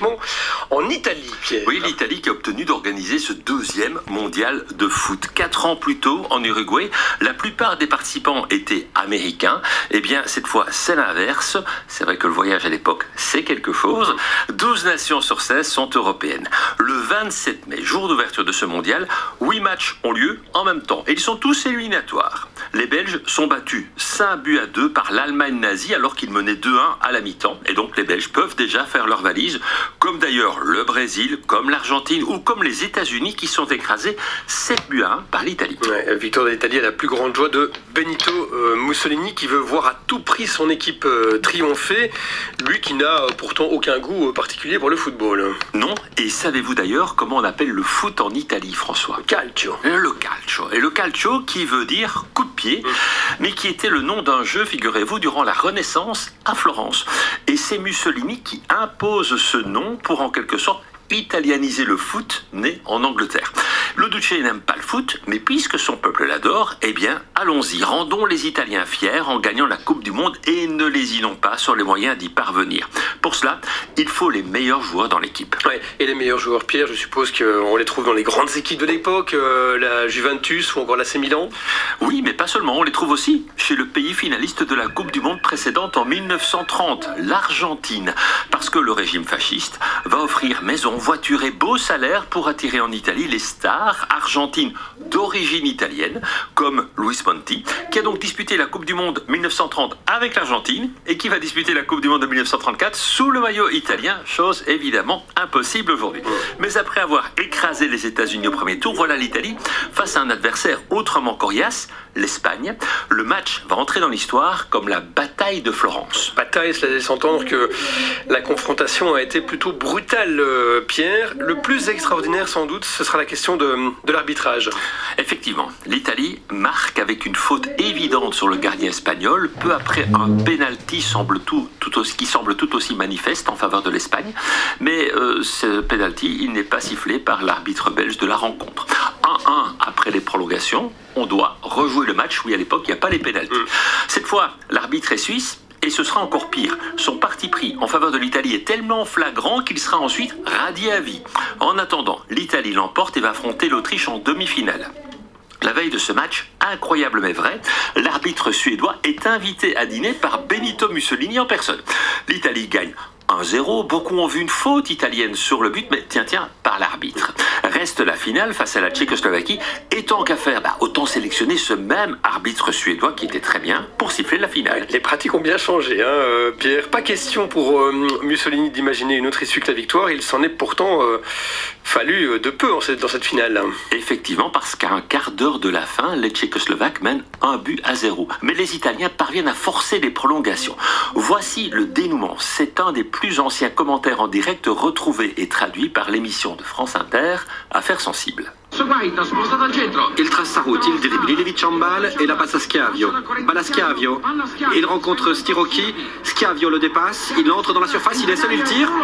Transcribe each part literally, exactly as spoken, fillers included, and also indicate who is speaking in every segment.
Speaker 1: spécifiquement en Italie, Pierre.
Speaker 2: Oui, l'Italie qui a obtenu d'organiser ce deuxième mondial de foot. Quatre ans plus tôt, en Uruguay, la plupart des participants étaient américains. Eh bien, cette fois, c'est l'inverse. C'est vrai que le voyage à l'époque, c'est quelque chose. douze nations sur seize sont européennes. Le vingt-sept mai, jour d'ouverture de ce mondial, huit matchs ont lieu en même temps. Et ils sont tous éliminatoires. Les Belges sont battus cinq buts à deux par l'Allemagne nazie alors qu'ils menaient deux un à la mi-temps. Et donc les Belges peuvent déjà faire leur valise, comme d'ailleurs le Brésil, comme l'Argentine ou comme les États-Unis qui sont écrasés sept buts à un par l'Italie.
Speaker 1: Ouais, victoire de l'Italie à la plus grande joie de Benito euh, Mussolini qui veut voir à tout prix son équipe euh, triompher, lui qui n'a euh, pourtant aucun goût euh, particulier pour le football.
Speaker 2: Non, et savez-vous d'ailleurs comment on appelle le foot en Italie, François ?
Speaker 1: Calcio.
Speaker 2: Le calcio. Et le calcio qui veut dire coup de pied, mais qui était le nom d'un jeu, figurez-vous, durant la Renaissance à Florence. Et c'est Mussolini qui impose ce nom pour en quelque sorte italianiser le foot né en Angleterre. Le Duce n'aime pas le foot, mais puisque son peuple l'adore, eh bien, allons-y, rendons les Italiens fiers en gagnant la Coupe du Monde et ne lésinons pas sur les moyens d'y parvenir. Pour cela, il faut les meilleurs joueurs dans l'équipe.
Speaker 1: Ouais, et les meilleurs joueurs, Pierre, je suppose qu'on les trouve dans les grandes équipes de l'époque, euh, la Juventus ou encore l'A C Milan.
Speaker 2: Oui, mais pas seulement, on les trouve aussi chez le pays finaliste de la Coupe du Monde précédente en mille neuf cent trente, l'Argentine, parce que le régime fasciste va offrir maison, voiture et beaux salaires pour attirer en Italie les stars argentines d'origine italienne, comme Luis Monti, qui a donc disputé la Coupe du Monde mille neuf cent trente avec l'Argentine et qui va disputer la Coupe du Monde de mille neuf cent trente-quatre sous le maillot italien, chose évidemment impossible aujourd'hui. Mais après avoir écrasé les États-Unis au premier tour, voilà l'Italie face à un adversaire autrement coriace, l'Espagne. Le match va entrer dans l'histoire comme la bataille de Florence.
Speaker 1: Bataille, cela laisse entendre que la confrontation a été plutôt brutale, euh, Pierre. Le plus extraordinaire, sans doute, ce sera la question de, de l'arbitrage.
Speaker 2: Effectivement, l'Italie marque avec une faute évidente sur le gardien espagnol, peu après un penalty semble tout, tout aussi, qui semble tout aussi manifeste en faveur de l'Espagne. Mais euh, ce penalty, il n'est pas sifflé par l'arbitre belge de la rencontre. un un après les prolongations, on doit rejouer le match. Oui, à l'époque, il n'y a pas les pénaltys. Mmh. Cette fois, l'arbitre est suisse. Et ce sera encore pire. Son parti pris en faveur de l'Italie est tellement flagrant qu'il sera ensuite radié à vie. En attendant, l'Italie l'emporte et va affronter l'Autriche en demi-finale. La veille de ce match, incroyable mais vrai, l'arbitre suédois est invité à dîner par Benito Mussolini en personne. L'Italie gagne un zéro, beaucoup ont vu une faute italienne sur le but, mais tiens, tiens, par l'arbitre. Reste la finale face à la Tchécoslovaquie, et tant qu'à faire, bah, autant sélectionner ce même arbitre suédois qui était très bien pour siffler la finale.
Speaker 1: Les pratiques ont bien changé, hein, euh, Pierre. Pas question pour euh, Mussolini d'imaginer une autre issue que la victoire, il s'en est pourtant euh, fallu de peu dans cette, dans cette finale.
Speaker 2: Effectivement, parce qu'à un quart d'heure de la fin, les Tchécoslovaques mènent un but à zéro. Mais les Italiens parviennent à forcer les prolongations. Voici le dénouement. C'est un des plus anciens commentaires en direct retrouvés et traduits par l'émission de France Inter, Affaires sensibles.
Speaker 3: Il trace sa route, il dribble, Ilevic en balle et la passe à Schiavio. Balle à Schiavio. Il rencontre Stirocchi, Schiavio le dépasse, il entre dans la surface, il est seul, il tire.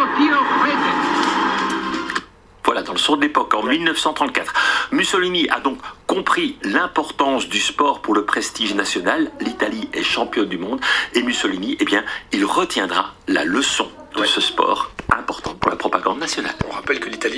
Speaker 2: Voilà, dans le son de l'époque, en mille neuf cent trente-quatre. Mussolini a donc compris l'importance du sport pour le prestige national. L'Italie est championne du monde et Mussolini, eh bien, il retiendra la leçon de ouais. ce sport important pour la propagande nationale.
Speaker 1: On rappelle que l'Italie